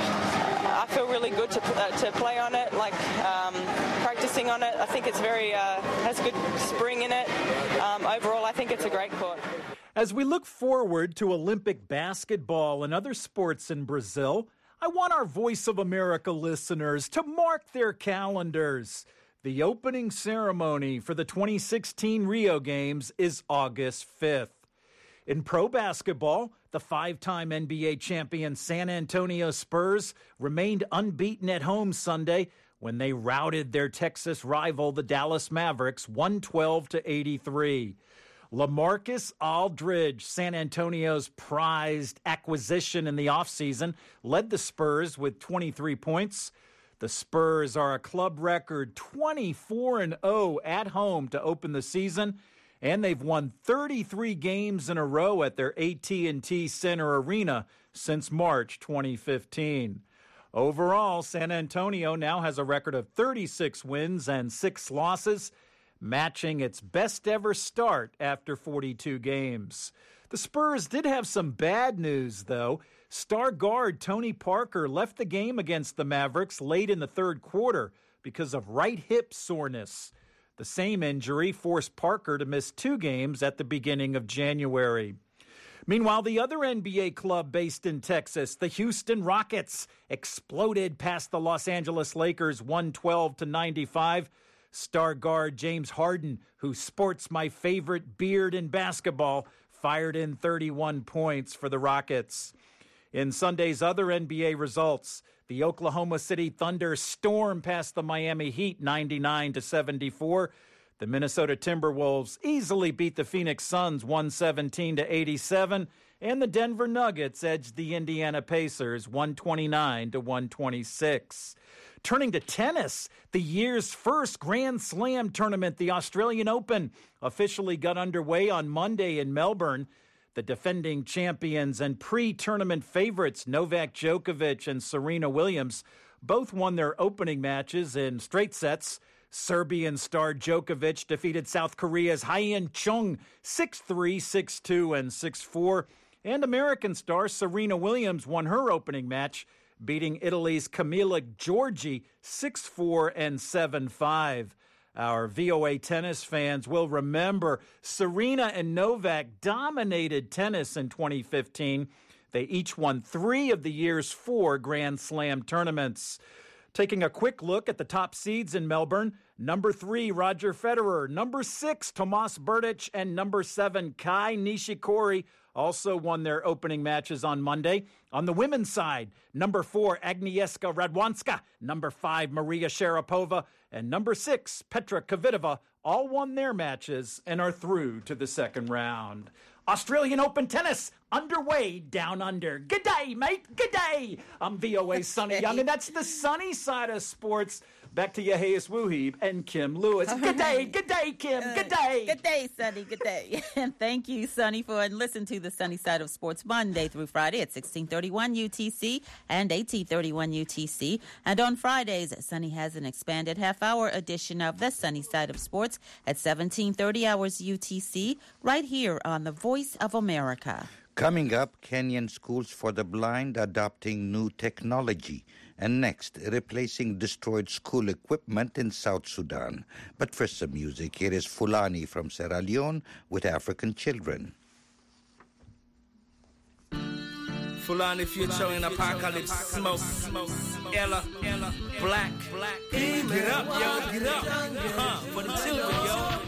I feel really good to uh, to play on it. Like um, practicing on it, I think it's very uh, has good spring in it. Um, overall, I think it's a great court. As we look forward to Olympic basketball and other sports in Brazil, I want our Voice of America listeners to mark their calendars. The opening ceremony for the twenty sixteen Rio Games is August fifth. In pro basketball, the five-time N B A champion San Antonio Spurs remained unbeaten at home Sunday when they routed their Texas rival, the Dallas Mavericks, one twelve to eighty-three. LaMarcus Aldridge, San Antonio's prized acquisition in the offseason, led the Spurs with twenty-three points. The Spurs are a club record twenty-four and oh at home to open the season, and they've won thirty-three games in a row at their A T and T Center Arena since March twenty fifteen. Overall, San Antonio now has a record of thirty-six wins and six losses, matching its best ever start after forty-two games. The Spurs did have some bad news, though. Star guard Tony Parker left the game against the Mavericks late in the third quarter because of right hip soreness. The same injury forced Parker to miss two games at the beginning of January. Meanwhile, the other N B A club based in Texas, the Houston Rockets, exploded past the Los Angeles Lakers one twelve to ninety-five. Star guard James Harden, who sports my favorite beard in basketball, fired in thirty-one points for the Rockets. In Sunday's other N B A results, the Oklahoma City Thunder stormed past the Miami Heat ninety-nine to seventy-four. The Minnesota Timberwolves easily beat the Phoenix Suns one seventeen to eighty-seven, and the Denver Nuggets edged the Indiana Pacers one twenty-nine to one twenty-six. Turning to tennis, the year's first Grand Slam tournament, the Australian Open, officially got underway on Monday in Melbourne. The defending champions and pre-tournament favorites Novak Djokovic and Serena Williams both won their opening matches in straight sets. Serbian star Djokovic defeated South Korea's Hyein Chung six three, six two, and six four. And American star Serena Williams won her opening match, beating Italy's Camilla Giorgi six four and seven five. Our V O A tennis fans will remember Serena and Novak dominated tennis in twenty fifteen. They each won three of the year's four Grand Slam tournaments. Taking a quick look at the top seeds in Melbourne, number three, Roger Federer, number six, Tomas Berdych, and number seven, Kai Nishikori also won their opening matches on Monday. On the women's side, number four, Agnieszka Radwanska, number five, Maria Sharapova, and number six, Petra Kvitova, all won their matches and are through to the second round. Australian Open tennis underway down under. Good day, mate. Good day. I'm V O A's Sonny Young, and that's the sunny side of sports. Back to Yaheis Wuhib and Kim Lewis. Good day, good day, Kim. Good day. Good day, Sonny. Good day. And thank you, Sonny, for and listen to the Sunny Side of Sports Monday through Friday at sixteen thirty-one U T C and eighteen thirty-one U T C. And on Fridays, Sonny has an expanded half-hour edition of the Sunny Side of Sports at seventeen thirty hours U T C, right here on the Voice of America. Coming up, Kenyan schools for the blind adopting new technology. And next, replacing destroyed school equipment in South Sudan. But first, some music. Here is Fulani from Sierra Leone with African Children. Fulani future in apocalypse smoke. Ella, black. Get up, yo, get up. Uh, for the children, yo.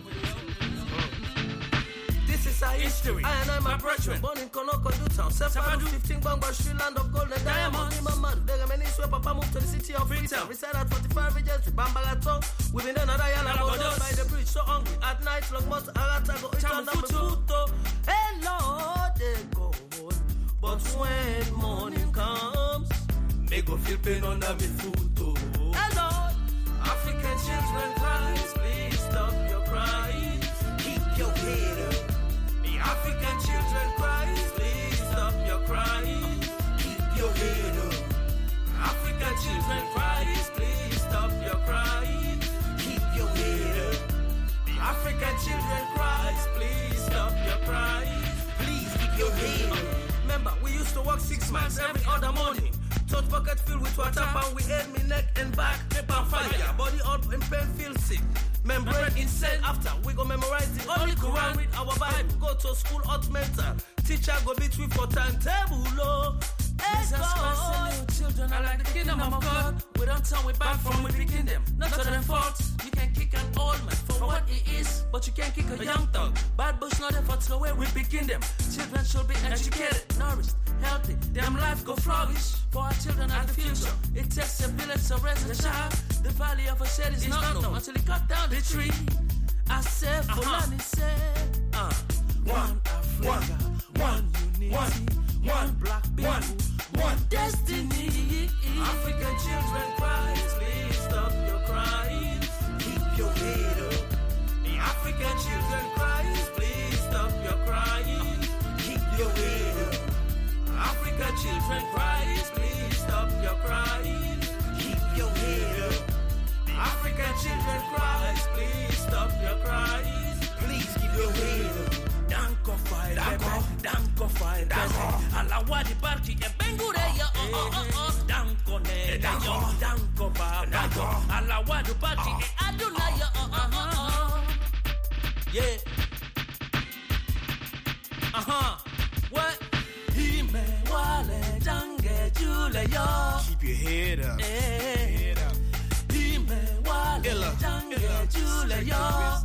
This is our history. I and I, my brethren, born in Konoko, Newtown, seven fifteen Bangba, Sri Land of gold and diamonds. My man, there are many swear Papa moved to the city of Freetown. Reside at forty-five regions with Bambalato. We've been another yala border by the bridge, so hungry. At night, long most Arata go eat on the futo. Hello, they go. But when morning comes, me go feel pain under me futo. Hello, African children, cries, please stop your crying. Keep your head up. African children cries, please stop your crying. Keep your head African children cries, please stop your crying. Keep your head up. The African children cries, please stop your crying. Please keep your head up. Remember, we used to work six months every other morning. Third pocket filled with water, and we ate me neck and back, paper fire. Body all in pain, feel sick. Membrane insane after we go memorize the Holy Quran, read our Bible, go to school hot mental. Teacher go beat we for timetable, oh. Jesus Christ, little children are like the kingdom of God. We don't turn we back from we begin them. Not to them faults. You can kick an old man for what he is, but you can't kick a young thug. Bad bush not efforts no way we begin them. Children should be educated, nourished, healthy. Them life go flourish. For our children are the future. It takes a village to raise a child. The valley of a shed is not known until he cut down the tree. I said, Fulani said, uh, one Africa, one unity, one black people, one, one destiny. African children cry, please stop your crying. Keep your head up. The African children cry, please stop your crying. Keep your head up. African children cry, please stop your crying. Keep your head up. The African children cry, please stop your crying. Please keep your head up. Danko fire, Danko, Danko fire, Danko. Alawadi barki e bengure ya oh oh oh oh. Danko ne, Danko, Danko ba, Danko. Alawadi barki e aduna ya oh oh oh oh. Yeah. Uh huh. What? He me wale jange jule yo. Keep your head up. Head up. He me wale jange jule yo.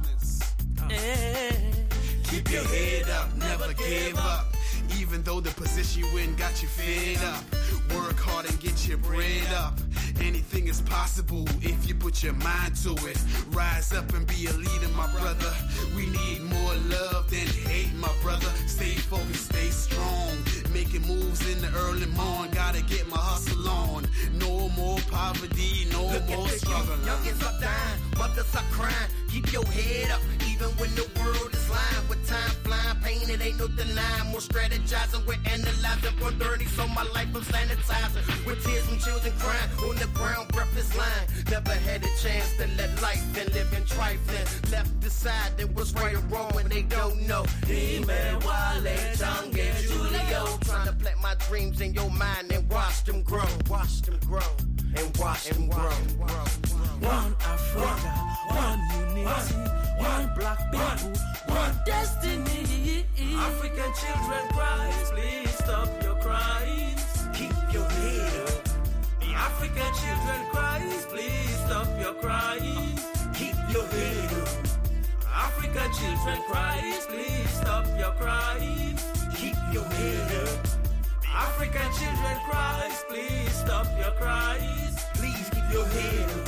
Keep your head up, never give up. Even though the position you in got you fed up. Work hard and get your bread up. Anything is possible if you put your mind to it. Rise up and be a leader, my brother. We need more love than hate, my brother. Stay focused, stay strong. Making moves in the early morning. Gotta get my hustle on. No more poverty, no Look more at the struggle. youth, youngins are dying, mothers are crying. Keep your head up, even when the world is lying. With time flying, pain, it ain't no denying. More strategizing, we're analyzing. From dirty, so my life I'm sanitizing. With tears from children crying, on the ground, breathless line. Never had a chance to let life and live in trifling. Left deciding what's right or wrong when they don't know. Dime, Wale, Change, Julio. Trying to plant my dreams in your mind and watch them grow. Watch them grow. And watch them grow. One Africa, one unity, one black people, one destiny. African children cry, please stop your crying. Keep your head up. The African children cry, please stop your crying. Keep your head up. African children cry, please stop your crying. Keep your head up. African children cry, please stop your crying. Please keep your head up.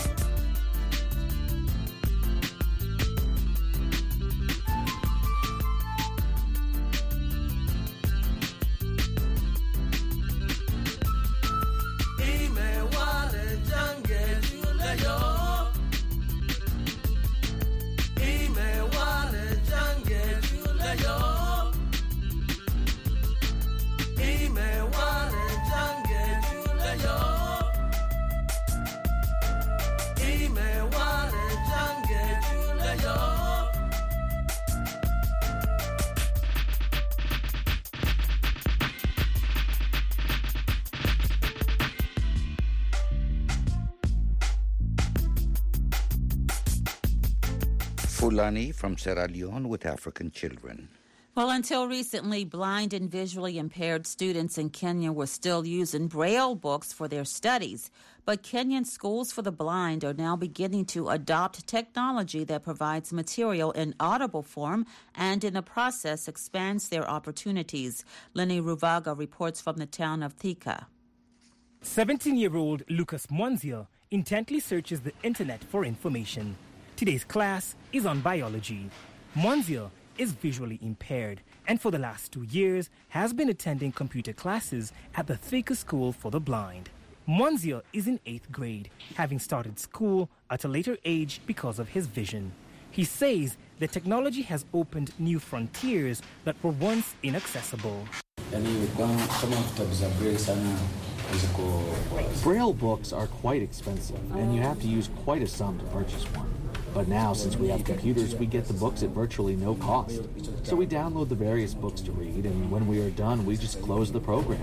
Fulani from Sierra Leone with African children. Well, until recently, blind and visually impaired students in Kenya were still using Braille books for their studies. But Kenyan schools for the blind are now beginning to adopt technology that provides material in audible form and, in the process, expands their opportunities. Lenny Ruvaga reports from the town of Thika. seventeen-year-old Lucas Mwanzia intently searches the internet for information. Today's class is on biology. Mwanzia is visually impaired and for the last two years has been attending computer classes at the Thika School for the Blind. Mwanzia is in eighth grade, having started school at a later age because of his vision. He says that technology has opened new frontiers that were once inaccessible. Yaani kama vitabu za Braille sana Braille books are quite expensive, and you have to use quite a sum to purchase one. But now, since we have computers, we get the books at virtually no cost. So we download the various books to read, and when we are done, we just close the program.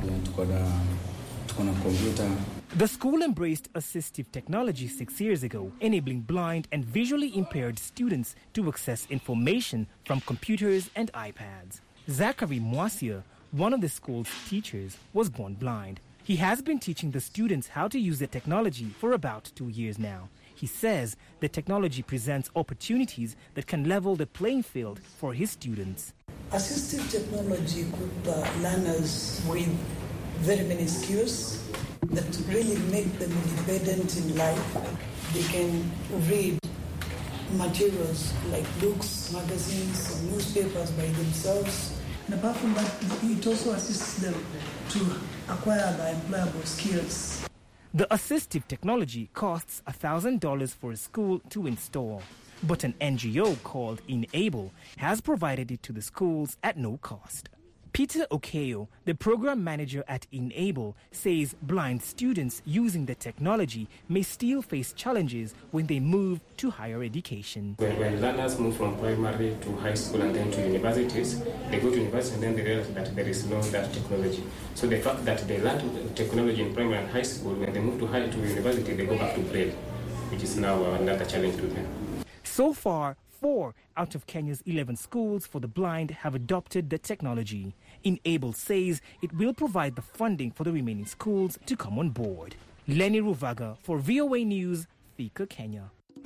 The school embraced assistive technology six years ago, enabling blind and visually impaired students to access information from computers and iPads. Zachary Moisier, one of the school's teachers, was born blind. He has been teaching the students how to use the technology for about two years now. He says the technology presents opportunities that can level the playing field for his students. Assistive technology equip uh, learners with very many skills that really make them independent in life. They can read materials like books, magazines, or newspapers by themselves. And apart from that, it also assists them to acquire the employable skills. The assistive technology costs one thousand dollars for a school to install, but an N G O called Enable has provided it to the schools at no cost. Peter Okeo, the program manager at Enable, says blind students using the technology may still face challenges when they move to higher education. When, when learners move from primary to high school and then to universities, they go to university and then they realize that there is no that technology. So the fact that they learn technology in primary and high school, when they move to high to university, they go back to Braille, which is now another challenge to them. So far, four out of Kenya's eleven schools for the blind have adopted the technology. Enable says it will provide the funding for the remaining schools to come on board. Lenny Ruvaga for V O A News, Thika, Kenya.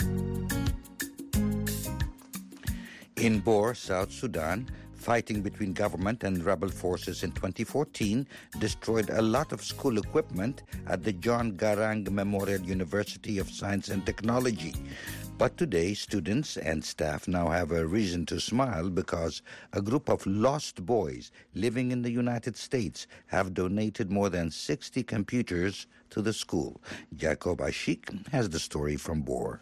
In Bor, South Sudan, fighting between government and rebel forces in twenty fourteen destroyed a lot of school equipment at the John Garang Memorial University of Science and Technology. But today, students and staff now have a reason to smile because a group of lost boys living in the United States have donated more than sixty computers to the school. Jacob Ashik has the story from Bor.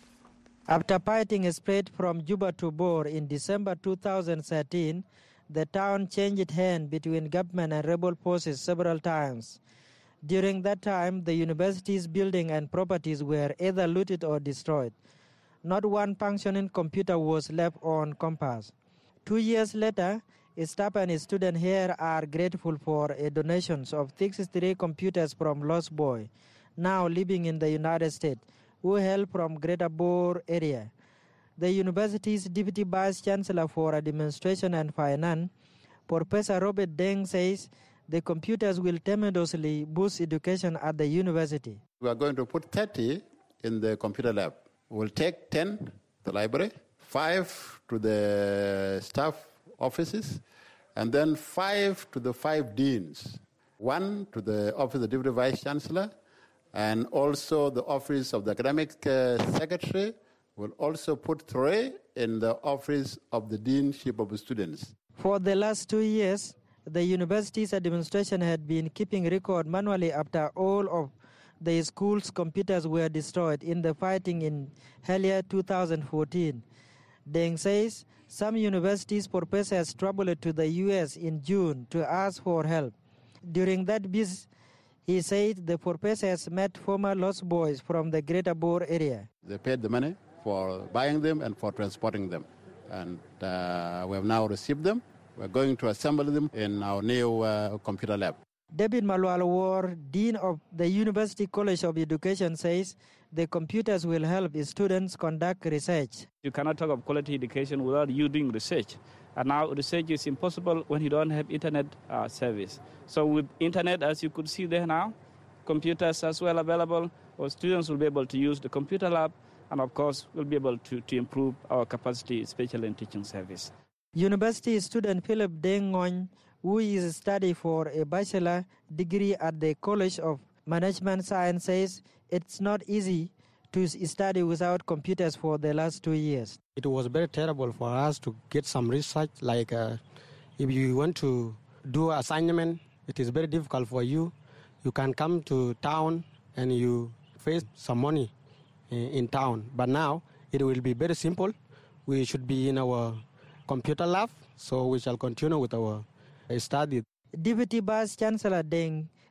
After fighting spread from Juba to Bor in December two thousand thirteen, the town changed hands between government and rebel forces several times. During that time, the university's building and properties were either looted or destroyed. Not one functioning computer was left on campus. Two years later, staff and students here are grateful for a donations of sixty-three computers from Lost Boy, now living in the United States, who hail from Greater Bor area. The university's Deputy Vice Chancellor for Administration and Finance, Professor Robert Deng, says the computers will tremendously boost education at the university. We are going to put thirty in the computer lab. We'll take ten to the library, five to the staff offices, and then five to the five deans, one to the office of the Deputy Vice Chancellor, and also the office of the academic uh, secretary. Will also put three in the office of the deanship of the students. For the last two years, the university's administration had been keeping record manually after all of the school's computers were destroyed in the fighting in earlier two thousand fourteen. Deng says some universities' professors traveled to the U S in June to ask for help. During that visit, he said the professors met former Lost Boys from the Greater Bor area. They paid the money for buying them and for transporting them. And uh, we have now received them. We're going to assemble them in our new uh, computer lab. David Malwal, Dean of the University College of Education, says the computers will help students conduct research. You cannot talk of quality education without you doing research. And now research is impossible when you don't have internet uh, service. So with internet, as you could see there now, computers as well available, or students will be able to use the computer lab, and of course, we'll be able to, to improve our capacity, especially in teaching service. University student Philip Deng, who is studying for a bachelor degree at the College of Management Science, says it's not easy to study without computers for the last two years. It was very terrible for us to get some research, like uh, if you want to do assignment, it is very difficult for you. You can come to town and you face some money in, in town. But now it will be very simple. We should be in our computer lab, so we shall continue with our study. Deputy Vice Chancellor Deng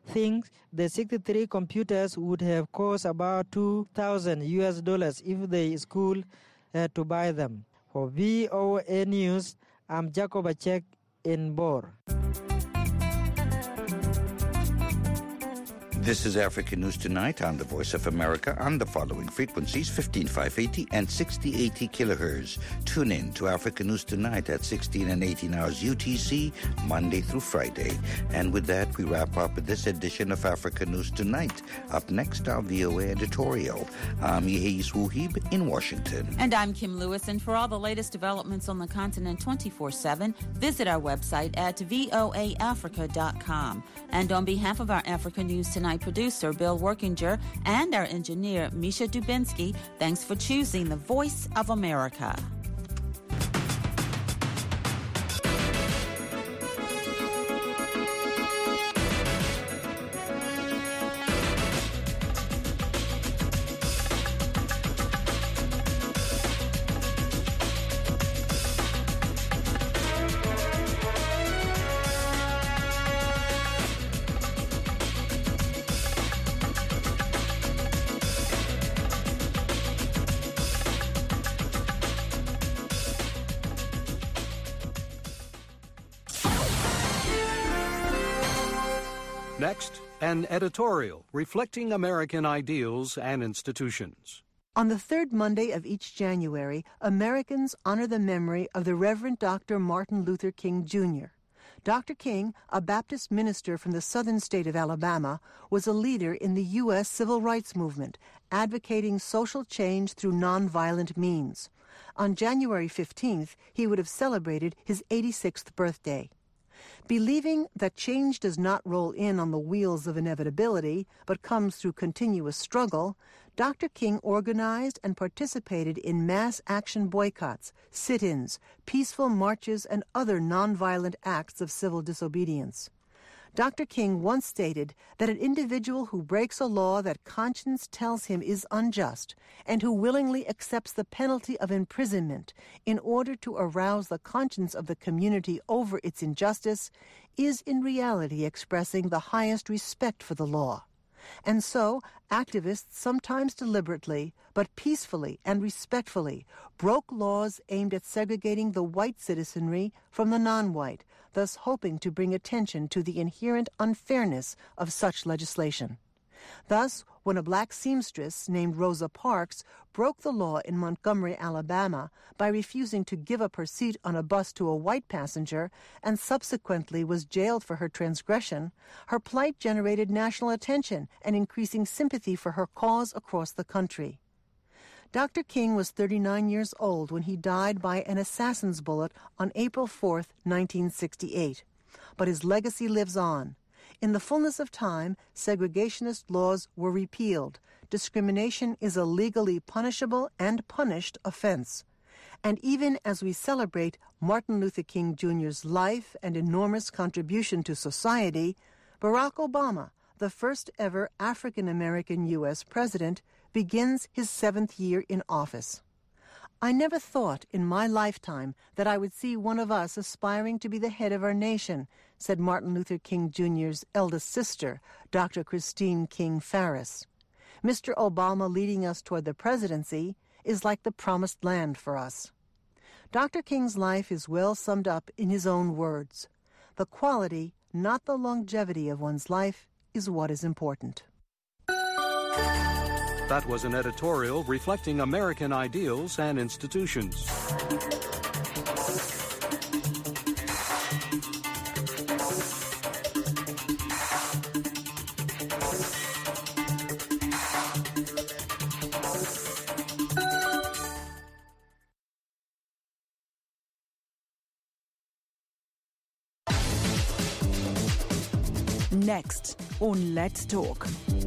thinks the sixty-three computers would have cost about two thousand U S dollars if the school had to buy them. For V O A News, I'm Jacob Achek in Bor. This is Africa News Tonight on the Voice of America on the following frequencies, fifteen five eighty and sixty eighty kilohertz. Tune in to Africa News Tonight at sixteen and eighteen hours U T C, Monday through Friday. And with that, we wrap up this edition of Africa News Tonight. Up next, our V O A editorial. I'm Yehis Wuhib in Washington. And I'm Kim Lewis. And for all the latest developments on the continent twenty-four seven, visit our website at voa africa dot com. And on behalf of our Africa News Tonight producer, Bill Workinger, and our engineer, Misha Dubinsky, thanks for choosing the Voice of America. Next, an editorial reflecting American ideals and institutions. On the third Monday of each January, Americans honor the memory of the Reverend Doctor Martin Luther King, Junior Doctor King, a Baptist minister from the southern state of Alabama, was a leader in the U S civil rights movement, advocating social change through nonviolent means. On January fifteenth, he would have celebrated his eighty-sixth birthday. Believing that change does not roll in on the wheels of inevitability, but comes through continuous struggle, Doctor King organized and participated in mass action boycotts, sit-ins, peaceful marches, and other nonviolent acts of civil disobedience. Doctor King once stated that an individual who breaks a law that conscience tells him is unjust and who willingly accepts the penalty of imprisonment in order to arouse the conscience of the community over its injustice is in reality expressing the highest respect for the law. And so, activists sometimes deliberately, but peacefully and respectfully, broke laws aimed at segregating the white citizenry from the non-white, thus hoping to bring attention to the inherent unfairness of such legislation. Thus, when a black seamstress named Rosa Parks broke the law in Montgomery, Alabama, by refusing to give up her seat on a bus to a white passenger and subsequently was jailed for her transgression, her plight generated national attention and increasing sympathy for her cause across the country. Doctor King was thirty-nine years old when he died by an assassin's bullet on April fourth, nineteen sixty-eight. But his legacy lives on. In the fullness of time, segregationist laws were repealed. Discrimination is a legally punishable and punished offense. And even as we celebrate Martin Luther King Junior's life and enormous contribution to society, Barack Obama, the first ever African-American U S president, begins his seventh year in office. I never thought in my lifetime that I would see one of us aspiring to be the head of our nation, said Martin Luther King Junior's eldest sister, Doctor Christine King Farris. Mister Obama leading us toward the presidency is like the promised land for us. Doctor King's life is well summed up in his own words. The quality, not the longevity of one's life, is what is important. That was an editorial reflecting American ideals and institutions. Next on Let's Talk.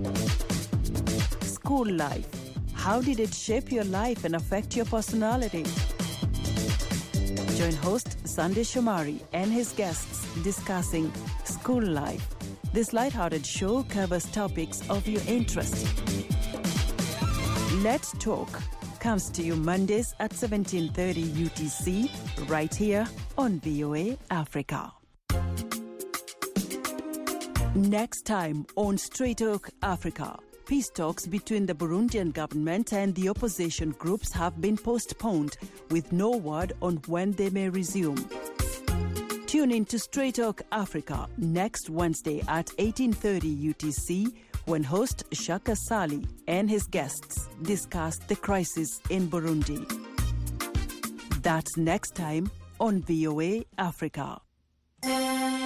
School life. How did it shape your life and affect your personality? Join host Sunday Shomari and his guests discussing school life. This lighthearted show covers topics of your interest. Let's Talk comes to you Mondays at seventeen thirty U T C, right here on V O A Africa. Next time on Straight Talk Africa, peace talks between the Burundian government and the opposition groups have been postponed, with no word on when they may resume. Tune in to Straight Talk Africa next Wednesday at eighteen thirty U T C, when host Shaka Sali and his guests discuss the crisis in Burundi. That's next time on V O A Africa.